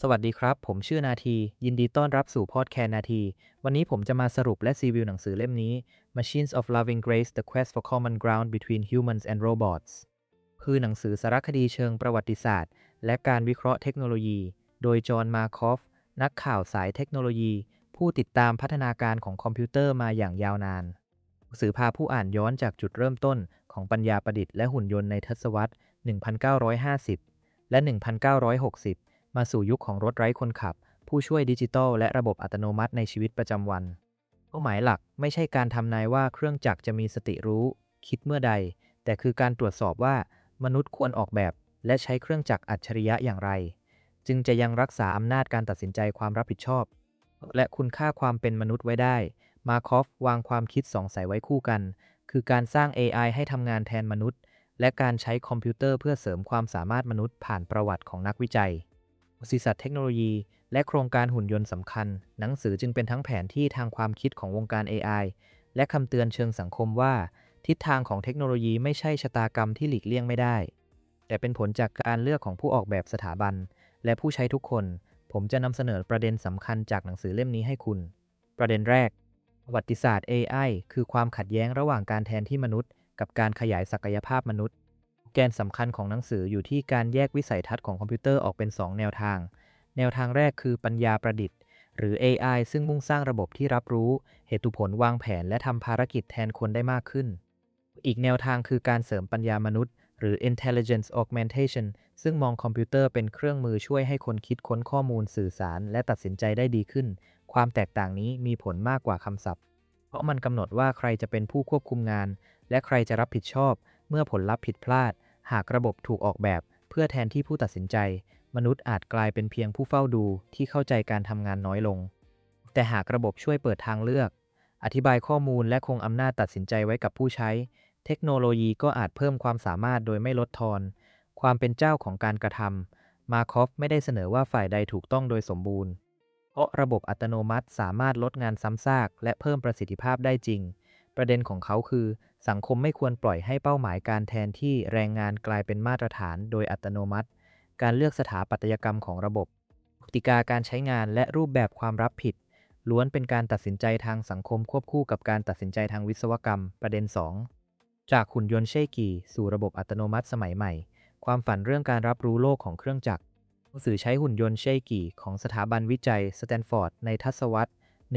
สวัสดีครับผมชื่อนาทียินดีต้อนรับสู่พอดแคสต์นาทีวันนี้ผมจะมาสรุปและรีวิวหนังสือเล่มนี้ Machines of Loving Grace: The Quest for Common Ground Between Humans and Robots คือหนังสือสารคดีเชิงประวัติศาสตร์และการวิเคราะห์เทคโนโลยีโดยจอห์นมาคอฟนักข่าวสายเทคโนโลยีผู้ติดตามพัฒนาการของคอมพิวเตอร์มาอย่างยาวนานหนังสือพาผู้อ่านย้อนจากจุดเริ่มต้นของปัญญาประดิษฐ์และหุ่นยนต์ในทศวรรษ 1950 และ 1960มาสู่ยุคของรถไร้คนขับผู้ช่วยดิจิทัลและระบบอัตโนมัติในชีวิตประจำวันเป้าหมายหลักไม่ใช่การทำนายว่าเครื่องจักรจะมีสติรู้คิดเมื่อใดแต่คือการตรวจสอบว่ามนุษย์ควรออกแบบและใช้เครื่องจักรอัจฉริยะอย่างไรจึงจะยังรักษาอำนาจการตัดสินใจความรับผิดชอบและคุณค่าความเป็นมนุษย์ไว้ได้มาคอฟวางความคิดสองสายไว้คู่กันคือการสร้าง AI ให้ทำงานแทนมนุษย์และการใช้คอมพิวเตอร์เพื่อเสริมความสามารถมนุษย์ผ่านประวัติของนักวิจัยบริษัทเทคโนโลยีและโครงการหุ่นยนต์สำคัญหนังสือจึงเป็นทั้งแผนที่ทางความคิดของวงการ AI และคำเตือนเชิงสังคมว่าทิศทางของเทคโนโลยีไม่ใช่ชะตากรรมที่หลีกเลี่ยงไม่ได้แต่เป็นผลจากการเลือกของผู้ออกแบบสถาบันและผู้ใช้ทุกคนผมจะนำเสนอประเด็นสำคัญจากหนังสือเล่มนี้ให้คุณประเด็นแรกประวัติศาสตร์ AI คือความขัดแย้งระหว่างการแทนที่มนุษย์กับการขยายศักยภาพมนุษย์แกนสำคัญของหนังสืออยู่ที่การแยกวิสัยทัศน์ของคอมพิวเตอร์ออกเป็น2แนวทางแนวทางแรกคือปัญญาประดิษฐ์หรือ AI ซึ่งมุ่งสร้างระบบที่รับรู้เหตุผลวางแผนและทำภารกิจแทนคนได้มากขึ้นอีกแนวทางคือการเสริมปัญญามนุษย์หรือ Intelligence Augmentation ซึ่งมองคอมพิวเตอร์เป็นเครื่องมือช่วยให้คนคิดค้นข้อมูลสื่อสารและตัดสินใจได้ดีขึ้นความแตกต่างนี้มีผลมากกว่าคำศัพท์เพราะมันกำหนดว่าใครจะเป็นผู้ควบคุมงานและใครจะรับผิดชอบเมื่อผลลัพธ์ผิดพลาดหากระบบถูกออกแบบเพื่อแทนที่ผู้ตัดสินใจมนุษย์อาจกลายเป็นเพียงผู้เฝ้าดูที่เข้าใจการทำงานน้อยลงแต่หากระบบช่วยเปิดทางเลือกอธิบายข้อมูลและคงอำนาจตัดสินใจไว้กับผู้ใช้เทคโนโลยีก็อาจเพิ่มความสามารถโดยไม่ลดทอนความเป็นเจ้าของการกระทำมาคอฟไม่ได้เสนอว่าฝ่ายใดถูกต้องโดยสมบูรณ์เพราะระบบอัตโนมัติสามารถลดงานซ้ำซากและเพิ่มประสิทธิภาพได้จริงประเด็นของเขาคือสังคมไม่ควรปล่อยให้เป้าหมายการแทนที่แรงงานกลายเป็นมาตรฐานโดยอัตโนมัติการเลือกสถาปัตยกรรมของระบบกติกาการใช้งานและรูปแบบความรับผิดล้วนเป็นการตัดสินใจทางสังคมควบคู่กับการตัดสินใจทางวิศวกรรมประเด็น2จากหุ่นยนต์เช่กี่สู่ระบบอัตโนมัติสมัยใหม่ความฝันเรื่องการรับรู้โลกของเครื่องจักรหนังสือใช้หุ่นยนต์เช่กี่ของสถาบันวิจัยสแตนฟอร์ดในทศวรรษ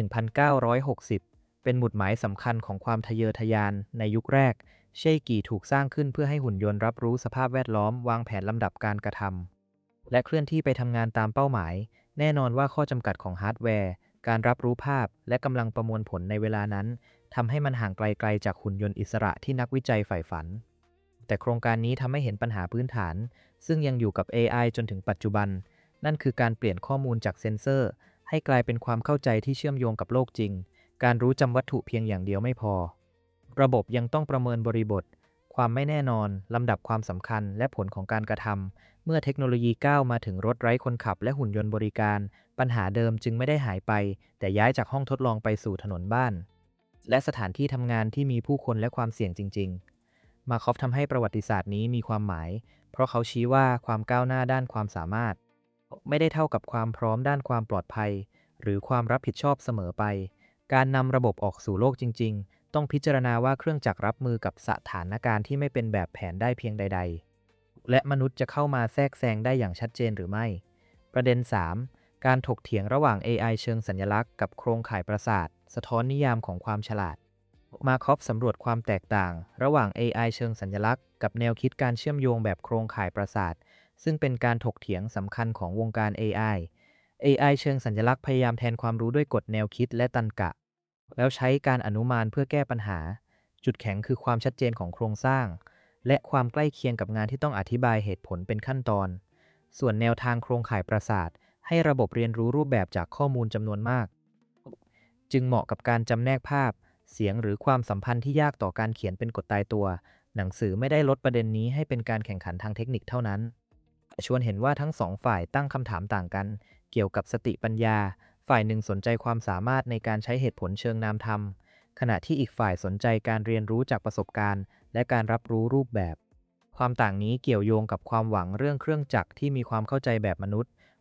1960 เป็นหมุดหมายสำคัญของความทะเยอทะยานในยุคแรกเช่กี่ถูกสร้างขึ้นเพื่อให้หุ่นยนต์รับรู้สภาพแวดล้อมวางแผนลำดับการกระทำและเคลื่อนที่ไปทำงานตามเป้าหมายแน่นอนว่าข้อจำกัดของฮาร์ดแวร์การรับรู้ภาพและกำลังประมวลผลในเวลานั้นทำให้มันห่างไกลๆจากหุ่นยนต์อิสระที่นักวิจัยใฝ่ฝันแต่โครงการนี้ทำให้เห็นปัญหาพื้นฐานซึ่งยังอยู่กับ AI จนถึงปัจจุบันนั่นคือการเปลี่ยนข้อมูลจากเซ็นเซอร์ให้กลายเป็นความเข้าใจที่เชื่อมโยงกับโลกจริงการรู้จำวัตถุเพียงอย่างเดียวไม่พอระบบยังต้องประเมินบริบทความไม่แน่นอนลำดับความสำคัญและผลของการกระทำเมื่อเทคโนโลยีก้าวมาถึงรถไร้คนขับและหุ่นยนต์บริการปัญหาเดิมจึงไม่ได้หายไปแต่ย้ายจากห้องทดลองไปสู่ถนนบ้านและสถานที่ทำงานที่มีผู้คนและความเสี่ยงจริงๆมาคอฟทำให้ประวัติศาสตร์นี้มีความหมายเพราะเขาชี้ว่าความก้าวหน้าด้านความสามารถไม่ได้เท่ากับความพร้อมด้านความปลอดภัยหรือความรับผิดชอบเสมอไปการนำระบบออกสู่โลกจริงๆต้องพิจารณาว่าเครื่องจักรรับมือกับสถานการณ์ที่ไม่เป็นแบบแผนได้เพียงใดๆและมนุษย์จะเข้ามาแทรกแซงได้อย่างชัดเจนหรือไม่ประเด็น3การถกเถียงระหว่าง AI เชิงสัญลักษณ์กับโครงข่ายประสาทสะท้อนนิยามของความฉลาดมาคอฟสำรวจความแตกต่างระหว่าง AI เชิงสัญลักษณ์กับแนวคิดการเชื่อมโยงแบบโครงข่ายประสาทซึ่งเป็นการถกเถียงสำคัญของวงการ AI เชิงสัญลักษณ์พยายามแทนความรู้ด้วยกฎแนวคิดและตรรกะแล้วใช้การอนุมานเพื่อแก้ปัญหาจุดแข็งคือความชัดเจนของโครงสร้างและความใกล้เคียงกับงานที่ต้องอธิบายเหตุผลเป็นขั้นตอนส่วนแนวทางโครงข่ายประสาทให้ระบบเรียนรู้รูปแบบจากข้อมูลจำนวนมากจึงเหมาะกับการจำแนกภาพเสียงหรือความสัมพันธ์ที่ยากต่อการเขียนเป็นกฎตายตัวหนังสือไม่ได้ลดประเด็นนี้ให้เป็นการแข่งขันทางเทคนิคเท่านั้นชวนเห็นว่าทั้งสองฝ่ายตั้งคำถามต่างกันเกี่ยวกับสติปัญญาฝ่ายหนึ่งสนใจความสามารถในการใช้เหตุผลเชิงนามธรรมขณะที่อีกฝ่ายสนใจการเรียนรู้จากประสบการณ์และการรับรู้รูปแบบความต่างนี้เกี่ยวโยงกับความหวังเรื่องเครื่องจักรที่มีความเข้าใจแบบมนุษย์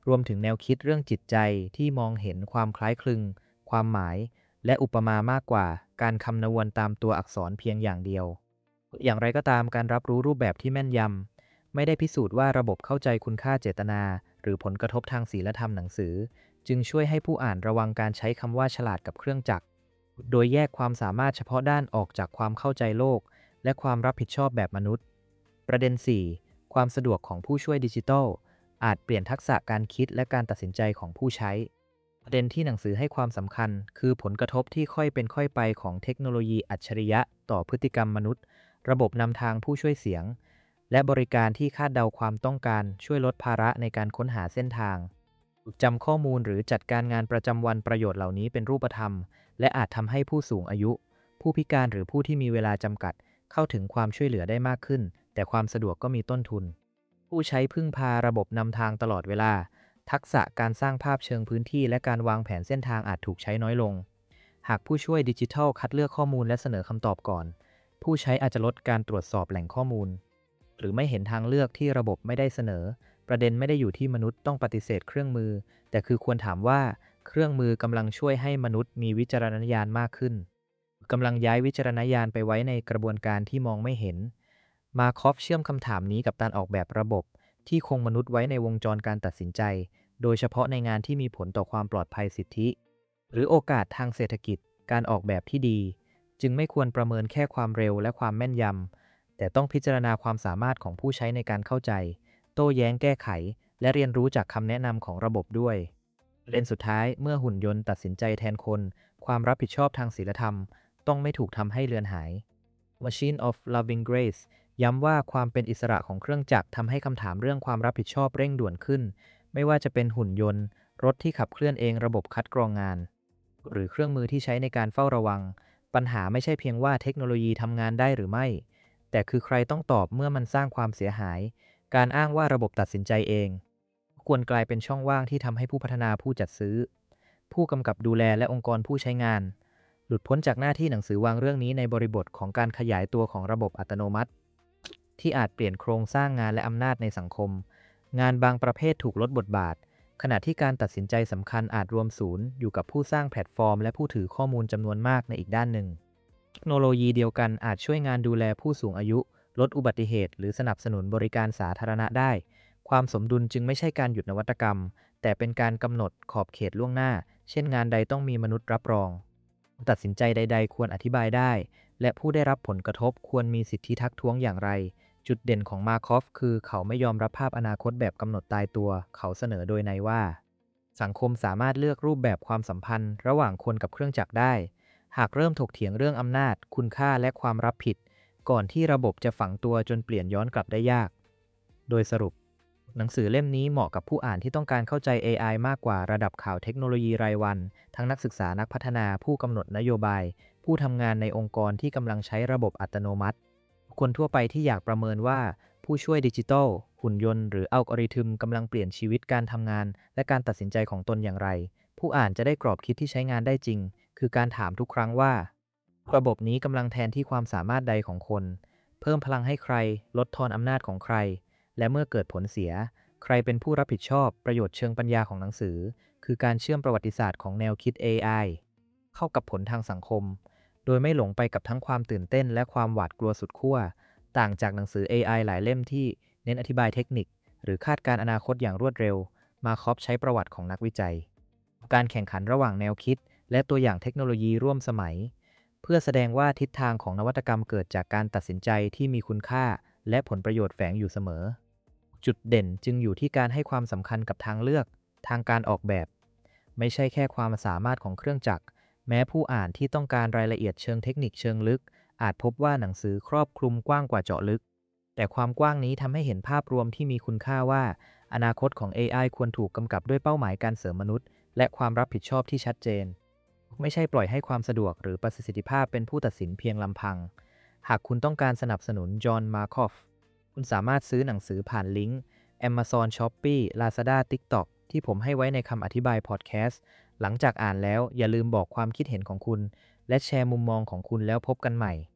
รวมถึงแนวคิดเรื่องจิตใจที่มองเห็นความคล้ายคลึงความหมายและอุปมามากกว่าการคำนวณตามตัวอักษรเพียงอย่างเดียวอย่างไรก็ตามการรับรู้รูปแบบที่แม่นยำไม่ได้พิสูจน์ว่าระบบเข้าใจคุณค่าเจตนาหรือผลกระทบทางศีลธรรมหนังสือจึงช่วยให้ผู้อ่านระวังการใช้คำว่าฉลาดกับเครื่องจักรโดยแยกความสามารถเฉพาะด้านออกจากความเข้าใจโลกและความรับผิดชอบแบบมนุษย์ประเด็น 4. ความสะดวกของผู้ช่วยดิจิทัลอาจเปลี่ยนทักษะการคิดและการตัดสินใจของผู้ใช้ประเด็นที่หนังสือให้ความสำคัญคือผลกระทบที่ค่อยเป็นค่อยไปของเทคโนโลยีอัจฉริยะต่อพฤติกรรมมนุษย์ระบบนำทางผู้ช่วยเสียงและบริการที่คาดเดาความต้องการช่วยลดภาระในการค้นหาเส้นทางจำข้อมูลหรือจัดการงานประจำวันประโยชน์เหล่านี้เป็นรูปธรรมและอาจทำให้ผู้สูงอายุผู้พิการหรือผู้ที่มีเวลาจำกัดเข้าถึงความช่วยเหลือได้มากขึ้นแต่ความสะดวกก็มีต้นทุนผู้ใช้พึ่งพาระบบนำทางตลอดเวลาทักษะการสร้างภาพเชิงพื้นที่และการวางแผนเส้นทางอาจถูกใช้น้อยลงหากผู้ช่วยดิจิทัลคัดเลือกข้อมูลและเสนอคำตอบก่อนผู้ใช้อาจจะลดการตรวจสอบแหล่งข้อมูลหรือไม่เห็นทางเลือกที่ระบบไม่ได้เสนอประเด็นไม่ได้อยู่ที่มนุษย์ต้องปฏิเสธเครื่องมือแต่คือควรถามว่าเครื่องมือกำลังช่วยให้มนุษย์มีวิจารณญาณมากขึ้นกำลังย้ายวิจารณญาณไปไว้ในกระบวนการที่มองไม่เห็นมาคอฟเชื่อมคำถามนี้กับการออกแบบระบบที่คงมนุษย์ไว้ในวงจรการตัดสินใจโดยเฉพาะในงานที่มีผลต่อความปลอดภัยสิทธิหรือโอกาสทางเศรษฐกิจการออกแบบที่ดีจึงไม่ควรประเมินแค่ความเร็วและความแม่นยำแต่ต้องพิจารณาความสามารถของผู้ใช้ในการเข้าใจโต้แย้งแก้ไขและเรียนรู้จากคำแนะนำของระบบด้วยประเด็นสุดท้ายเมื่อหุ่นยนต์ตัดสินใจแทนคนความรับผิดชอบทางศีลธรรมต้องไม่ถูกทำให้เลือนหาย Machine of Loving Grace ย้ำว่าความเป็นอิสระของเครื่องจักรทำให้คำถามเรื่องความรับผิดชอบเร่งด่วนขึ้นไม่ว่าจะเป็นหุ่นยนต์รถที่ขับเคลื่อนเองระบบคัดกรองงานหรือเครื่องมือที่ใช้ในการเฝ้าระวังปัญหาไม่ใช่เพียงว่าเทคโนโลยีทำงานได้หรือไม่แต่คือใครต้องตอบเมื่อมันสร้างความเสียหายการอ้างว่าระบบตัดสินใจเองควรกลายเป็นช่องว่างที่ทำให้ผู้พัฒนาผู้จัดซื้อผู้กำกับดูแลและองค์กรผู้ใช้งานหลุดพ้นจากหน้าที่หนังสือวางเรื่องนี้ในบริบทของการขยายตัวของระบบอัตโนมัติที่อาจเปลี่ยนโครงสร้างงานและอำนาจในสังคมงานบางประเภทถูกลดบทบาทขณะที่การตัดสินใจสำคัญอาจรวมศูนย์อยู่กับผู้สร้างแพลตฟอร์มและผู้ถือข้อมูลจำนวนมากในอีกด้านหนึ่งเทคโนโลยีเดียวกันอาจช่วยงานดูแลผู้สูงอายุลดอุบัติเหตุหรือสนับสนุนบริการสาธารณะได้ความสมดุลจึงไม่ใช่การหยุดนวัตกรรมแต่เป็นการกำหนดขอบเขตล่วงหน้าเช่นงานใดต้องมีมนุษย์รับรองตัดสินใจใดๆควรอธิบายได้และผู้ได้รับผลกระทบควรมีสิทธิทักท้วงอย่างไรจุดเด่นของมาคอฟคือเขาไม่ยอมรับภาพอนาคตแบบกำหนดตายตัวเขาเสนอโดยในว่าสังคมสามารถเลือกรูปแบบความสัมพันธ์ระหว่างคนกับเครื่องจักรได้หากเริ่มถกเถียงเรื่องอำนาจคุณค่าและความรับผิดก่อนที่ระบบจะฝังตัวจนเปลี่ยนย้อนกลับได้ยากโดยสรุปหนังสือเล่มนี้เหมาะกับผู้อ่านที่ต้องการเข้าใจ AI มากกว่าระดับข่าวเทคโนโลยีรายวันทั้งนักศึกษานักพัฒนาผู้กำหนดนโยบายผู้ทำงานในองค์กรที่กำลังใช้ระบบอัตโนมัติคนทั่วไปที่อยากประเมินว่าผู้ช่วยดิจิทัลหุ่นยนต์หรืออัลกอริทึมกำลังเปลี่ยนชีวิตการทำงานและการตัดสินใจของตนอย่างไรผู้อ่านจะได้กรอบคิดที่ใช้งานได้จริงคือการถามทุกครั้งว่าระบบนี้กำลังแทนที่ความสามารถใดของคนเพิ่มพลังให้ใครลดทอนอำนาจของใครและเมื่อเกิดผลเสียใครเป็นผู้รับผิดชอบประโยชน์เชิงปัญญาของหนังสือคือการเชื่อมประวัติศาสตร์ของแนวคิด AI เข้ากับผลทางสังคมโดยไม่หลงไปกับทั้งความตื่นเต้นและความหวาดกลัวสุดขั้วต่างจากหนังสือ AI หลายเล่มที่เน้นอธิบายเทคนิคหรือคาดการณ์อนาคตอย่างรวดเร็วมาคอฟใช้ประวัติของนักวิจัยการแข่งขันระหว่างแนวคิดและตัวอย่างเทคโนโลยีร่วมสมัยเพื่อแสดงว่าทิศทางของนวัตกรรมเกิดจากการตัดสินใจที่มีคุณค่าและผลประโยชน์แฝงอยู่เสมอจุดเด่นจึงอยู่ที่การให้ความสำคัญกับทางเลือกทางการออกแบบไม่ใช่แค่ความสามารถของเครื่องจักรแม้ผู้อ่านที่ต้องการรายละเอียดเชิงเทคนิคเชิงลึกอาจพบว่าหนังสือครอบคลุมกว้างกว่าเจาะลึกแต่ความกว้างนี้ทำให้เห็นภาพรวมที่มีคุณค่าว่าอนาคตของ AI ควรถูกกำกับด้วยเป้าหมายการเสริมมนุษย์และความรับผิดชอบที่ชัดเจนไม่ใช่ปล่อยให้ความสะดวกหรือประสิทธิภาพเป็นผู้ตัดสินเพียงลำพังหากคุณต้องการสนับสนุนจอห์น มาคอฟคุณสามารถซื้อหนังสือผ่านลิงก์ Amazon Shopee Lazada TikTok ที่ผมให้ไว้ในคำอธิบายพอดแคสต์หลังจากอ่านแล้วอย่าลืมบอกความคิดเห็นของคุณและแชร์มุมมองของคุณแล้วพบกันใหม่